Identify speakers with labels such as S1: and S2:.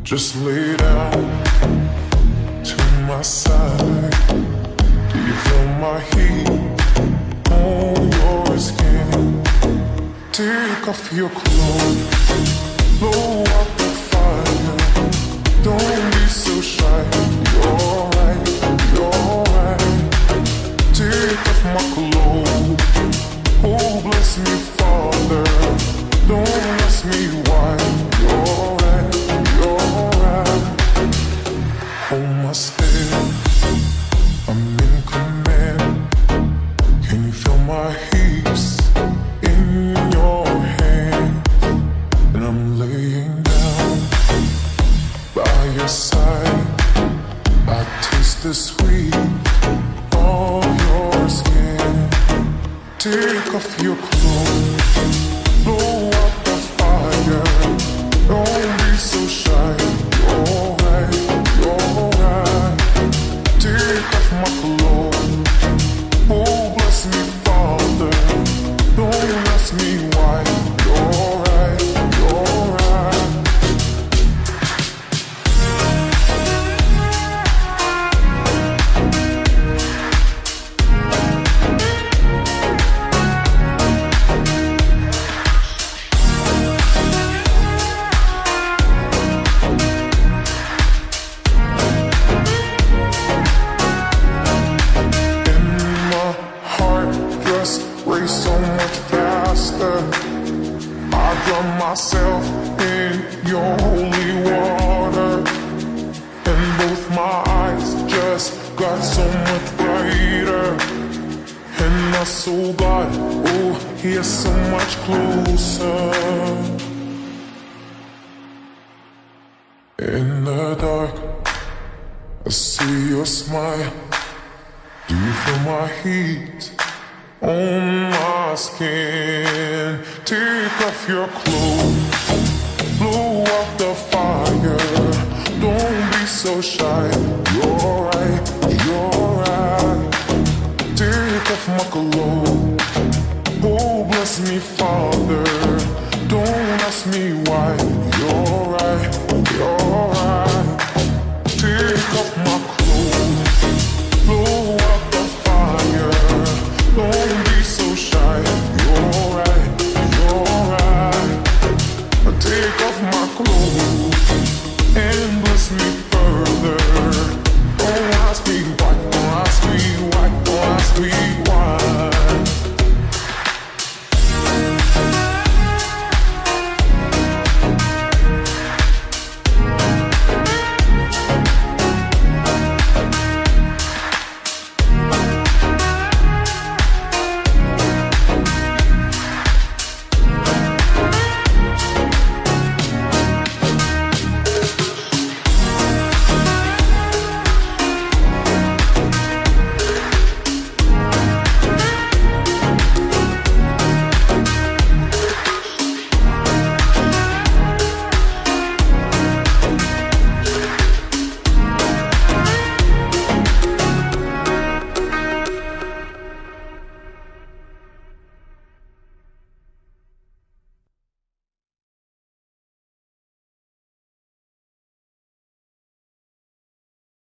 S1: Just lay down to my side. Do you feel my heat on your skin? Take off your clothes, blow out the fire. Don't be so shy. You're right, you're right. Take off my clothes. Oh, bless me, Father. Don't ask me why. You're right, you're right. Hold my step, I'm in command. Can you feel my heaps in your hand? And I'm laying down by your side. I taste the sweet of your skin. Take off your clothes, blow out the fire. Don't be so shy. You're right, you're right. Take off my clothes. Oh, bless me, Father. Don't ask me why. You're right, you're right. Race so much faster. I drown myself in your holy water, and both my eyes just got so much brighter. And my soul got, oh, here so much closer. In the dark, I see your smile. Do you feel my heat on my skin? Take off your clothes, blow out the fire. Don't be so shy. You're right, you're right. Take off my clothes. Oh, bless me, Father. Don't ask me why.